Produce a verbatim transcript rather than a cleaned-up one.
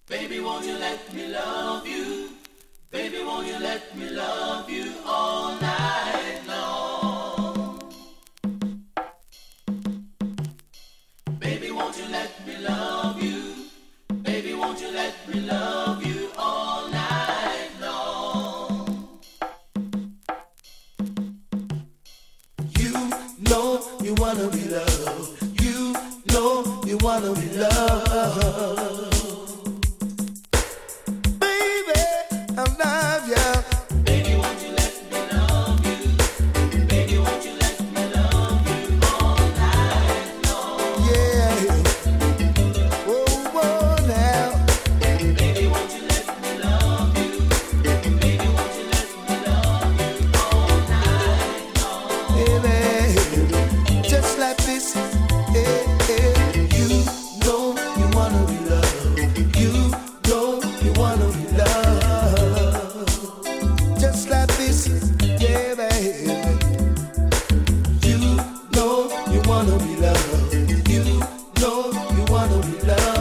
Baby, won't you let me love you? Baby, won't you let me love you all night long? Baby, won't you let me love you? Baby, won't you let me love you all night long? You know you wanna be loved. You know you wanna be loved. I love you. Baby, won't you let me love you? Baby, won't you let me love you all night long? Yeah. Oh, oh, now. Baby, won't you let me love you? Baby, won't you let me love you all night long? Baby, just like this. Yeah, yeah. You know you wanna be loved. You know you wanna be loved. Just like this, yeah, baby. You know you wanna be loved. You know you wanna be loved.